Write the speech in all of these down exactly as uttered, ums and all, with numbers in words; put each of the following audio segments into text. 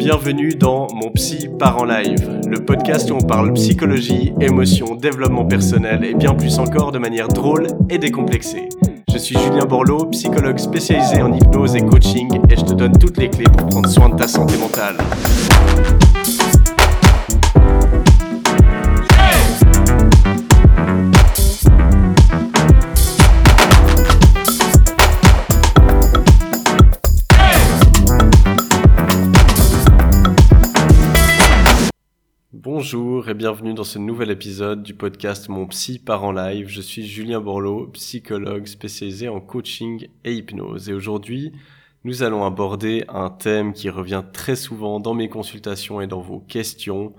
Bienvenue dans Mon Psy part en live, le podcast où on parle psychologie, émotion, développement personnel et bien plus encore de manière drôle et décomplexée. Je suis Julien Borloo, psychologue spécialisé en hypnose et coaching et je te donne toutes les clés pour prendre soin de ta santé mentale. Bonjour et bienvenue dans ce nouvel épisode du podcast Mon Psy part en live. Je suis Julien Borloo, psychologue spécialisé en coaching et hypnose. Et aujourd'hui, nous allons aborder un thème qui revient très souvent dans mes consultations et dans vos questions.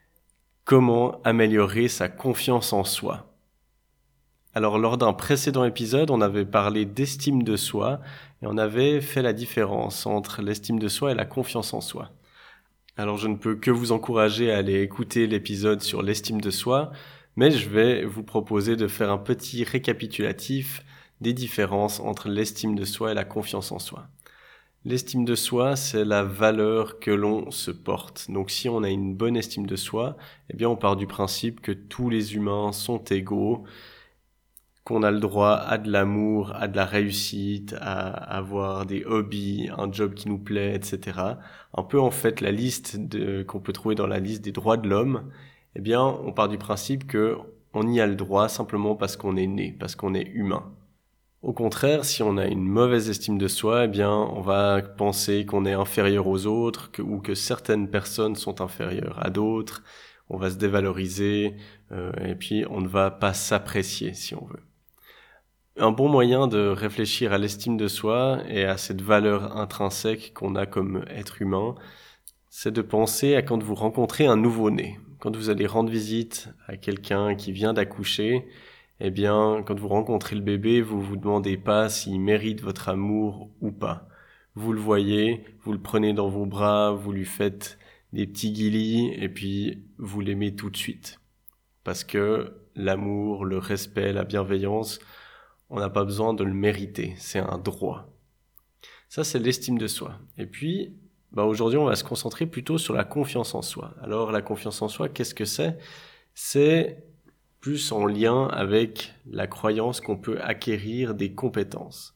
Comment améliorer sa confiance en soi? Alors, lors d'un précédent épisode, on avait parlé d'estime de soi et on avait fait la différence entre l'estime de soi et la confiance en soi. Alors je ne peux que vous encourager à aller écouter l'épisode sur l'estime de soi, mais je vais vous proposer de faire un petit récapitulatif des différences entre l'estime de soi et la confiance en soi. L'estime de soi, c'est la valeur que l'on se porte. Donc si on a une bonne estime de soi, eh bien on part du principe que tous les humains sont égaux, qu'on a le droit à de l'amour, à de la réussite, à avoir des hobbies, un job qui nous plaît, et cetera. Un peu en fait la liste de, qu'on peut trouver dans la liste des droits de l'homme, eh bien on part du principe que on y a le droit simplement parce qu'on est né, parce qu'on est humain. Au contraire, si on a une mauvaise estime de soi, eh bien on va penser qu'on est inférieur aux autres, que, ou que certaines personnes sont inférieures à d'autres, on va se dévaloriser, euh, et puis on ne va pas s'apprécier si on veut. Un bon moyen de réfléchir à l'estime de soi et à cette valeur intrinsèque qu'on a comme être humain, c'est de penser à quand vous rencontrez un nouveau-né. Quand vous allez rendre visite à quelqu'un qui vient d'accoucher, eh bien, quand vous rencontrez le bébé, vous vous demandez pas s'il mérite votre amour ou pas. Vous le voyez, vous le prenez dans vos bras, vous lui faites des petits guilis et puis vous l'aimez tout de suite. Parce que l'amour, le respect, la bienveillance, on n'a pas besoin de le mériter, c'est un droit. Ça, c'est l'estime de soi. Et puis, bah aujourd'hui, on va se concentrer plutôt sur la confiance en soi. Alors, la confiance en soi, qu'est-ce que c'est? C'est plus en lien avec la croyance qu'on peut acquérir des compétences.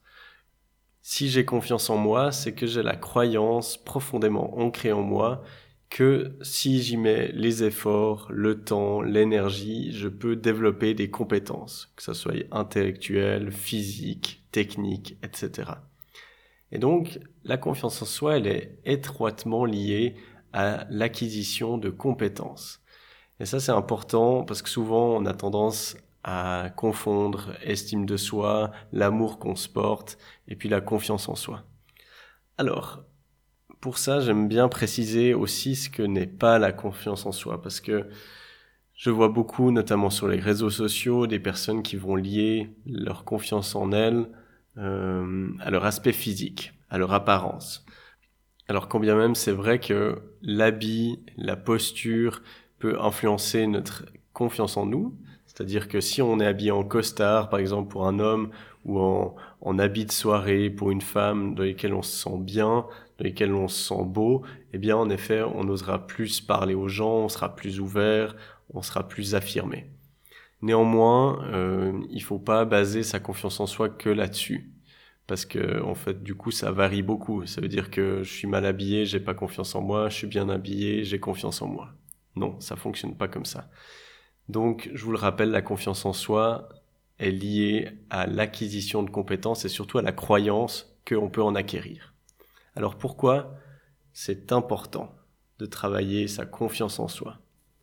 Si j'ai confiance en moi, c'est que j'ai la croyance profondément ancrée en moi que si j'y mets les efforts, le temps, l'énergie, je peux développer des compétences, que ce soit intellectuelles, physiques, techniques, et cetera. Et donc, la confiance en soi, elle est étroitement liée à l'acquisition de compétences. Et ça, c'est important parce que souvent, on a tendance à confondre estime de soi, l'amour qu'on se porte, et puis la confiance en soi. Alors, pour ça, j'aime bien préciser aussi ce que n'est pas la confiance en soi, parce que je vois beaucoup, notamment sur les réseaux sociaux, des personnes qui vont lier leur confiance en elles euh, à leur aspect physique, à leur apparence. Alors quand bien même c'est vrai que l'habit, la posture peut influencer notre confiance en nous, c'est-à-dire que si on est habillé en costard, par exemple pour un homme, ou en, en habit de soirée pour une femme dans lesquels on se sent bien, dans lesquels on se sent beau, eh bien en effet on osera plus parler aux gens, on sera plus ouvert, on sera plus affirmé. Néanmoins, euh, il faut pas baser sa confiance en soi que là-dessus, parce que en fait du coup ça varie beaucoup. Ça veut dire que je suis mal habillé, j'ai pas confiance en moi, je suis bien habillé, j'ai confiance en moi. Non, ça fonctionne pas comme ça. Donc, je vous le rappelle, la confiance en soi est liée à l'acquisition de compétences et surtout à la croyance qu'on peut en acquérir. Alors pourquoi c'est important de travailler sa confiance en soi?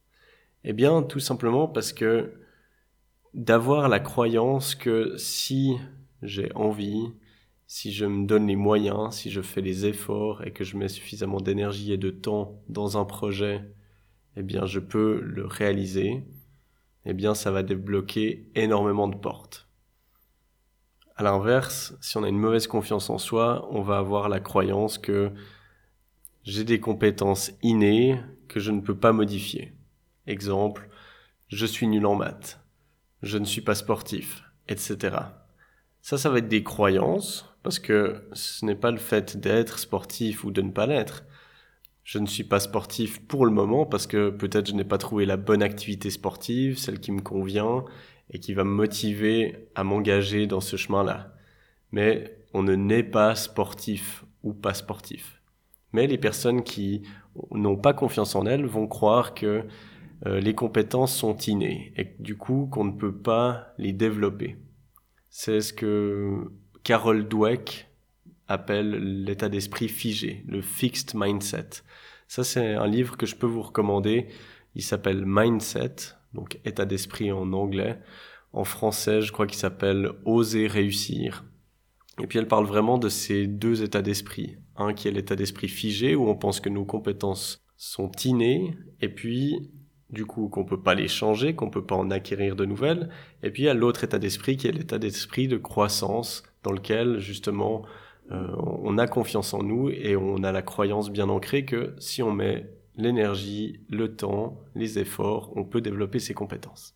Eh bien, tout simplement parce que d'avoir la croyance que si j'ai envie, si je me donne les moyens, si je fais les efforts et que je mets suffisamment d'énergie et de temps dans un projet, eh bien, je peux le réaliser. Eh bien, ça va débloquer énormément de portes. À l'inverse, si on a une mauvaise confiance en soi, on va avoir la croyance que j'ai des compétences innées que je ne peux pas modifier. Exemple, je suis nul en maths, je ne suis pas sportif, et cetera. Ça, ça va être des croyances, parce que ce n'est pas le fait d'être sportif ou de ne pas l'être. Je ne suis pas sportif pour le moment parce que peut-être je n'ai pas trouvé la bonne activité sportive, celle qui me convient et qui va me motiver à m'engager dans ce chemin-là. Mais on ne naît pas sportif ou pas sportif. Mais les personnes qui n'ont pas confiance en elles vont croire que euh, les compétences sont innées et du coup qu'on ne peut pas les développer. C'est ce que Carol Dweck appelle l'état d'esprit figé, le fixed mindset. Ça, c'est un livre que je peux vous recommander. Il s'appelle Mindset, donc état d'esprit en anglais. En français, je crois qu'il s'appelle Oser réussir. Et puis elle parle vraiment de ces deux états d'esprit. Un qui est l'état d'esprit figé, où on pense que nos compétences sont innées, et puis du coup qu'on peut pas les changer, qu'on peut pas en acquérir de nouvelles. Et puis il y a l'autre état d'esprit qui est l'état d'esprit de croissance, dans lequel justement euh, on a confiance en nous et on a la croyance bien ancrée que si on met l'énergie, le temps, les efforts, on peut développer ses compétences.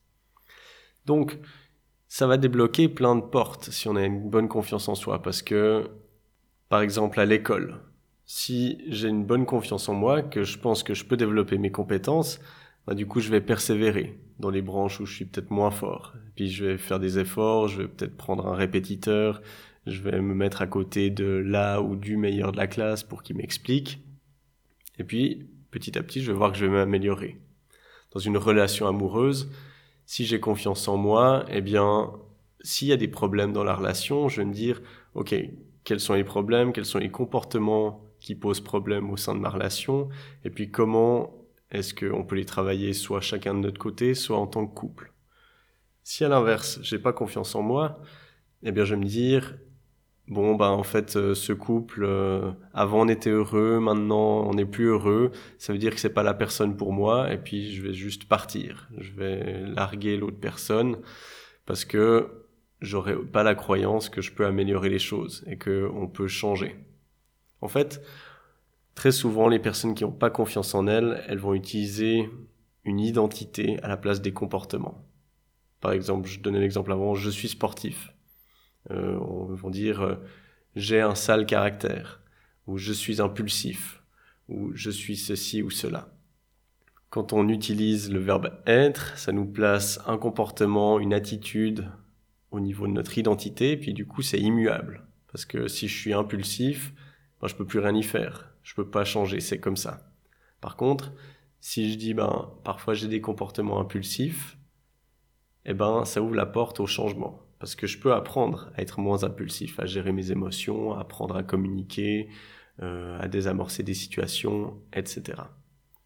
Donc ça va débloquer plein de portes si on a une bonne confiance en soi, parce que, par exemple, à l'école, si j'ai une bonne confiance en moi, que je pense que je peux développer mes compétences, bah, du coup, je vais persévérer dans les branches où je suis peut-être moins fort. Puis je vais faire des efforts, je vais peut-être prendre un répétiteur, je vais me mettre à côté de là ou du meilleur de la classe pour qu'il m'explique. Et puis, petit à petit, je vais voir que je vais m'améliorer. Dans une relation amoureuse, si j'ai confiance en moi, eh bien, s'il y a des problèmes dans la relation, je vais me dire, ok, quels sont les problèmes, quels sont les comportements qui posent problème au sein de ma relation, et puis comment est-ce qu'on peut les travailler soit chacun de notre côté, soit en tant que couple. Si à l'inverse, j'ai pas confiance en moi, eh bien, je vais me dire, bon, bah en fait, euh, ce couple, euh, avant on était heureux, maintenant on n'est plus heureux, ça veut dire que c'est pas la personne pour moi, et puis je vais juste partir. Je vais larguer l'autre personne, parce que j'aurais pas la croyance que je peux améliorer les choses, et que on peut changer. En fait, très souvent, les personnes qui n'ont pas confiance en elles, elles vont utiliser une identité à la place des comportements. Par exemple, je donnais l'exemple avant, je suis sportif. Euh, on va dire euh, j'ai un sale caractère, ou je suis impulsif, ou je suis ceci ou cela. Quand on utilise le verbe être, ça nous place un comportement, une attitude au niveau de notre identité, puis du coup c'est immuable. Parce que si je suis impulsif, ben, je peux plus rien y faire, je peux pas changer, c'est comme ça. Par contre, si je dis ben parfois j'ai des comportements impulsifs, eh ben ça ouvre la porte au changement. Parce que je peux apprendre à être moins impulsif, à gérer mes émotions, à apprendre à communiquer, euh, à désamorcer des situations, et cetera.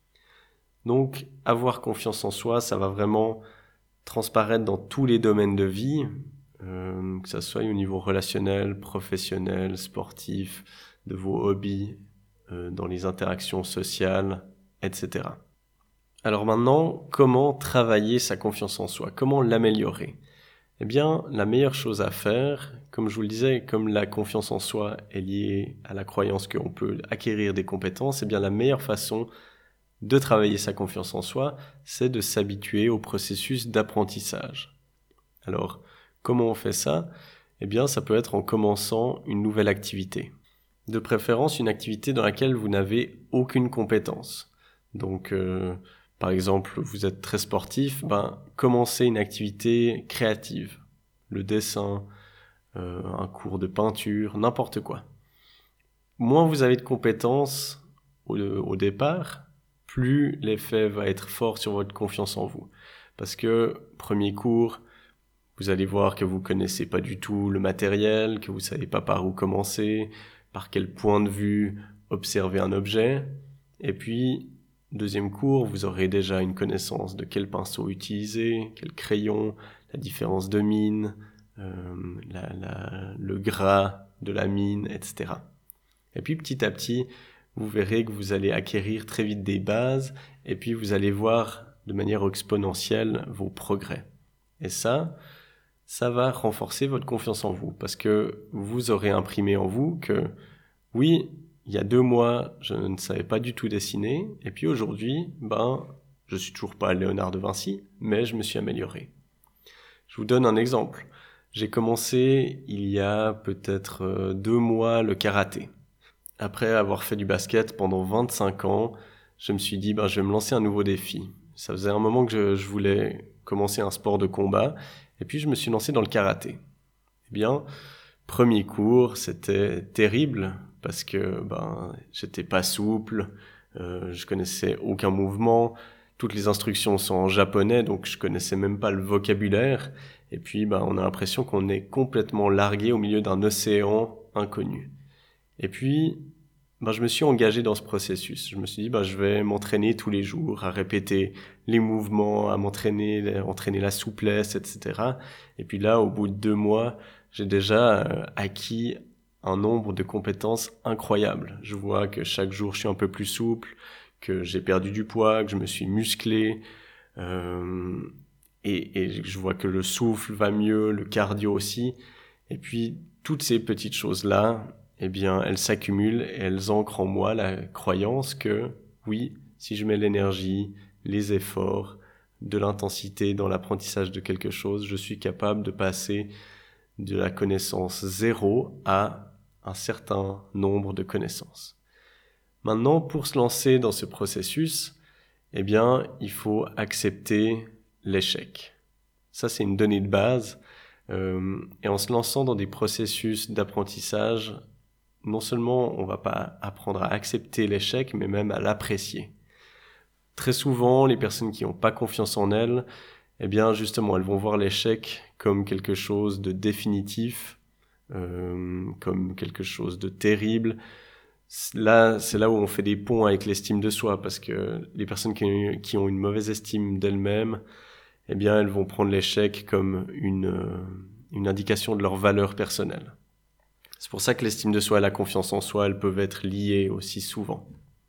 Donc, avoir confiance en soi, ça va vraiment transparaître dans tous les domaines de vie, euh, que ça soit au niveau relationnel, professionnel, sportif, de vos hobbies, euh, dans les interactions sociales, et cetera. Alors maintenant, comment travailler sa confiance en soi? Comment l'améliorer? Eh bien, la meilleure chose à faire, comme je vous le disais, comme la confiance en soi est liée à la croyance qu'on peut acquérir des compétences, eh bien la meilleure façon de travailler sa confiance en soi, c'est de s'habituer au processus d'apprentissage. Alors, comment on fait ça? Eh bien, ça peut être en commençant une nouvelle activité. De préférence, une activité dans laquelle vous n'avez aucune compétence. Donc, euh, par exemple, vous êtes très sportif, ben, commencez une activité créative. Le dessin, euh, un cours de peinture, n'importe quoi. Moins vous avez de compétences au, au départ, plus l'effet va être fort sur votre confiance en vous. Parce que, premier cours, vous allez voir que vous connaissez pas du tout le matériel, que vous savez pas par où commencer, par quel point de vue observer un objet. Et puis, deuxième cours, vous aurez déjà une connaissance de quel pinceau utiliser, quel crayon, la différence de mine, euh, la, la, le gras de la mine, et cetera. Et puis petit à petit, vous verrez que vous allez acquérir très vite des bases, et puis vous allez voir de manière exponentielle vos progrès. Et ça, ça va renforcer votre confiance en vous, parce que vous aurez imprimé en vous que, oui, il y a deux mois, je ne savais pas du tout dessiner, et puis aujourd'hui, ben, je suis toujours pas Léonard de Vinci, mais je me suis amélioré. Je vous donne un exemple. J'ai commencé il y a peut-être deux mois le karaté. après avoir fait du basket pendant vingt-cinq ans, je me suis dit, ben, je vais me lancer un nouveau défi. Ça faisait un moment que je, je voulais commencer un sport de combat, et puis je me suis lancé dans le karaté. Eh bien, premier cours, c'était terrible, parce que ben, j'étais pas souple, euh, je connaissais aucun mouvement, toutes les instructions sont en japonais, donc je connaissais même pas le vocabulaire, et puis ben, on a l'impression qu'on est complètement largué au milieu d'un océan inconnu. Et puis, ben, je me suis engagé dans ce processus. Je me suis dit, ben, je vais m'entraîner tous les jours, à répéter les mouvements, à m'entraîner, à entraîner la souplesse, et cetera. Et puis là, au bout de deux mois, j'ai déjà euh, acquis un nombre de compétences incroyables. Je vois que chaque jour, je suis un peu plus souple, que j'ai perdu du poids, que je me suis musclé, euh, et, et je vois que le souffle va mieux, le cardio aussi. Et puis, toutes ces petites choses-là, eh bien, elles s'accumulent et elles ancrent en moi la croyance que, oui, si je mets l'énergie, les efforts, de l'intensité dans l'apprentissage de quelque chose, je suis capable de passer de la connaissance zéro à un certain nombre de connaissances. Maintenant, pour se lancer dans ce processus, eh bien, il faut accepter l'échec. Ça, c'est une donnée de base. Euh, et en se lançant dans des processus d'apprentissage, non seulement on va pas apprendre à accepter l'échec, mais même à l'apprécier. Très souvent, les personnes qui n'ont pas confiance en elles, eh bien, justement, elles vont voir l'échec comme quelque chose de définitif, euh, comme quelque chose de terrible. Là, c'est là où on fait des ponts avec l'estime de soi, parce que les personnes qui, qui ont une mauvaise estime d'elles-mêmes, eh bien, elles vont prendre l'échec comme une, une indication de leur valeur personnelle. C'est pour ça que l'estime de soi et la confiance en soi, elles peuvent être liées aussi souvent.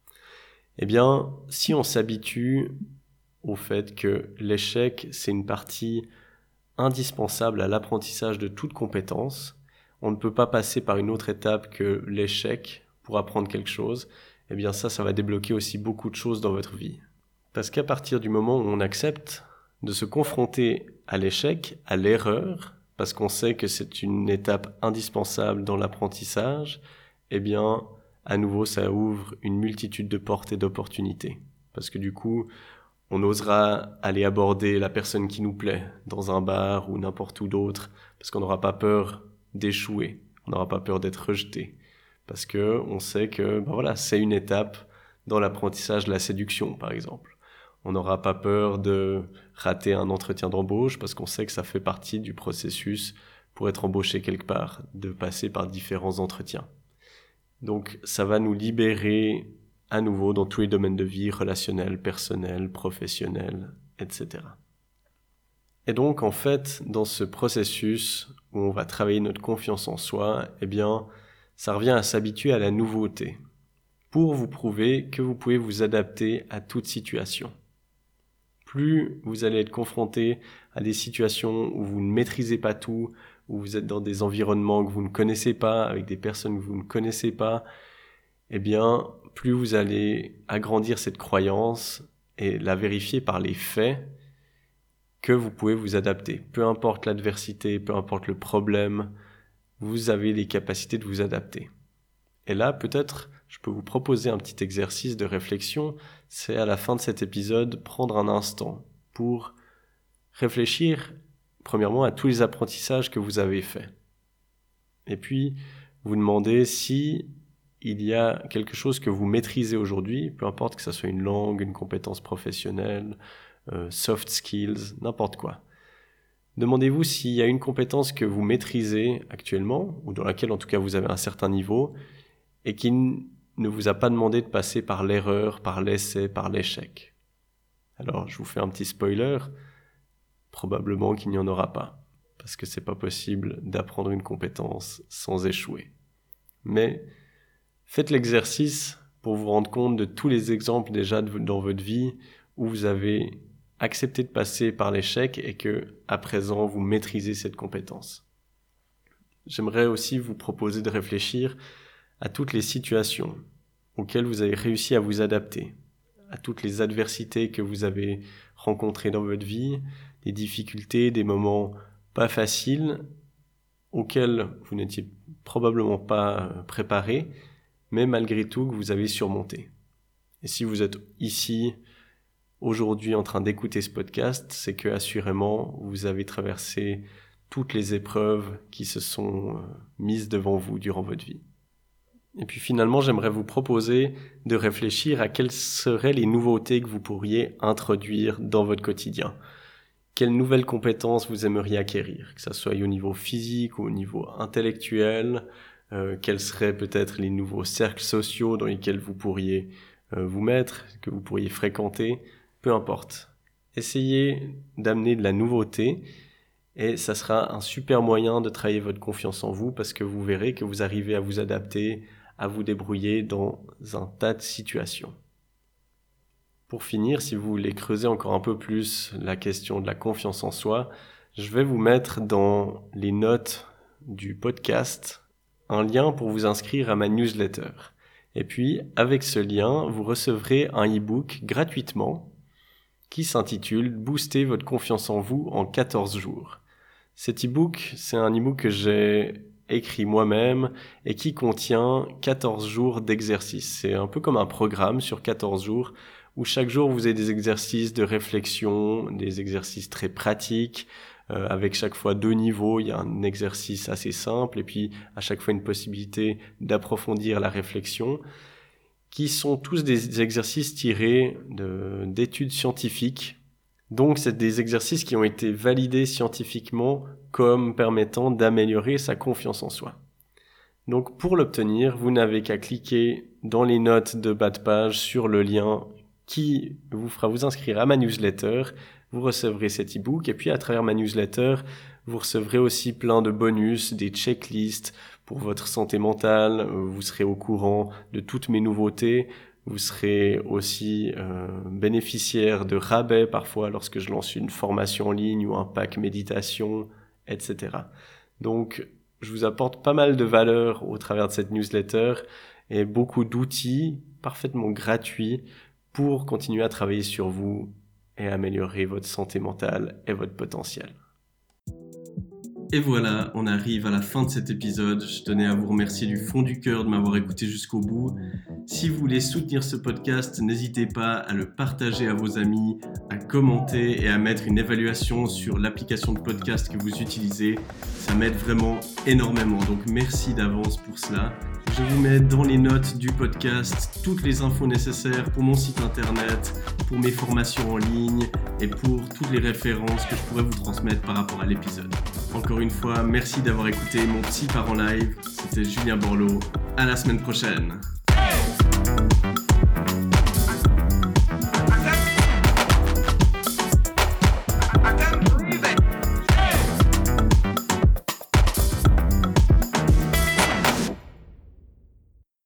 Eh bien, si on s'habitue au fait que l'échec, c'est une partie indispensable à l'apprentissage de toute compétence, on ne peut pas passer par une autre étape que l'échec pour apprendre quelque chose, eh bien ça, ça va débloquer aussi beaucoup de choses dans votre vie. Parce qu'à partir du moment où on accepte de se confronter à l'échec, à l'erreur, parce qu'on sait que c'est une étape indispensable dans l'apprentissage, eh bien, à nouveau, ça ouvre une multitude de portes et d'opportunités. Parce que du coup, on osera aller aborder la personne qui nous plaît dans un bar ou n'importe où d'autre, parce qu'on n'aura pas peur d'échouer, on n'aura pas peur d'être rejeté, parce que on sait que, ben voilà, c'est une étape dans l'apprentissage de la séduction, par exemple. On n'aura pas peur de rater un entretien d'embauche parce qu'on sait que ça fait partie du processus pour être embauché quelque part, de passer par différents entretiens. Donc ça va nous libérer à nouveau dans tous les domaines de vie, relationnel, personnel, professionnel, et cetera. Et donc en fait, dans ce processus où on va travailler notre confiance en soi, eh bien, ça revient à s'habituer à la nouveauté pour vous prouver que vous pouvez vous adapter à toute situation. Plus vous allez être confronté à des situations où vous ne maîtrisez pas tout, où vous êtes dans des environnements que vous ne connaissez pas, avec des personnes que vous ne connaissez pas, eh bien, plus vous allez agrandir cette croyance et la vérifier par les faits que vous pouvez vous adapter. Peu importe l'adversité, peu importe le problème, vous avez les capacités de vous adapter. Et là, peut-être, je peux vous proposer un petit exercice de réflexion. C'est à la fin de cet épisode, prendre un instant pour réfléchir, premièrement, à tous les apprentissages que vous avez faits. Et puis, vous demander si il y a quelque chose que vous maîtrisez aujourd'hui, peu importe que ce soit une langue, une compétence professionnelle, euh, soft skills, n'importe quoi. Demandez-vous s'il y a une compétence que vous maîtrisez actuellement, ou dans laquelle en tout cas vous avez un certain niveau, et qui ne vous a pas demandé de passer par l'erreur, par l'essai, par l'échec. Alors, je vous fais un petit spoiler, probablement qu'il n'y en aura pas, parce que c'est pas possible d'apprendre une compétence sans échouer. Mais faites l'exercice pour vous rendre compte de tous les exemples déjà de, dans votre vie où vous avez accepté de passer par l'échec et que, à présent, vous maîtrisez cette compétence. J'aimerais aussi vous proposer de réfléchir à toutes les situations auxquelles vous avez réussi à vous adapter, à toutes les adversités que vous avez rencontrées dans votre vie, des difficultés, des moments pas faciles auxquels vous n'étiez probablement pas préparé, mais malgré tout que vous avez surmonté. Et si vous êtes ici aujourd'hui en train d'écouter ce podcast, c'est que assurément vous avez traversé toutes les épreuves qui se sont mises devant vous durant votre vie. Et puis finalement, j'aimerais vous proposer de réfléchir à quelles seraient les nouveautés que vous pourriez introduire dans votre quotidien. Quelles nouvelles compétences vous aimeriez acquérir, que ce soit au niveau physique ou au niveau intellectuel, euh, quels seraient peut-être les nouveaux cercles sociaux dans lesquels vous pourriez euh, vous mettre, que vous pourriez fréquenter, peu importe. Essayez d'amener de la nouveauté et ça sera un super moyen de travailler votre confiance en vous parce que vous verrez que vous arrivez à vous adapter, à vous débrouiller dans un tas de situations. Pour finir, si vous voulez creuser encore un peu plus la question de la confiance en soi, je vais vous mettre dans les notes du podcast un lien pour vous inscrire à ma newsletter. Et puis, avec ce lien, vous recevrez un e-book gratuitement qui s'intitule « Booster votre confiance en vous en quatorze jours ». Cet e-book, c'est un e-book que j'ai écrit moi-même et qui contient quatorze jours d'exercice. C'est un peu comme un programme sur quatorze jours où chaque jour vous avez des exercices de réflexion, des exercices très pratiques, euh, avec chaque fois deux niveaux. Il y a un exercice assez simple et puis à chaque fois une possibilité d'approfondir la réflexion, qui sont tous des exercices tirés de, d'études scientifiques. Donc, c'est des exercices qui ont été validés scientifiquement comme permettant d'améliorer sa confiance en soi. Donc, pour l'obtenir, vous n'avez qu'à cliquer dans les notes de bas de page sur le lien qui vous fera vous inscrire à ma newsletter. Vous recevrez cet e-book et puis à travers ma newsletter, vous recevrez aussi plein de bonus, des checklists pour votre santé mentale. Vous serez au courant de toutes mes nouveautés. Vous serez aussi euh, bénéficiaire de rabais parfois lorsque je lance une formation en ligne ou un pack méditation, et cetera. Donc, je vous apporte pas mal de valeur au travers de cette newsletter et beaucoup d'outils parfaitement gratuits pour continuer à travailler sur vous et améliorer votre santé mentale et votre potentiel. Et voilà, on arrive à la fin de cet épisode. Je tenais à vous remercier du fond du cœur de m'avoir écouté jusqu'au bout. Si vous voulez soutenir ce podcast, n'hésitez pas à le partager à vos amis, à commenter et à mettre une évaluation sur l'application de podcast que vous utilisez. Ça m'aide vraiment énormément, donc merci d'avance pour cela. Je vous mets dans les notes du podcast toutes les infos nécessaires pour mon site internet, pour mes formations en ligne et pour toutes les références que je pourrais vous transmettre par rapport à l'épisode. Encore une fois, merci d'avoir écouté mon Psy part en live. C'était Julien Borloo. À la semaine prochaine.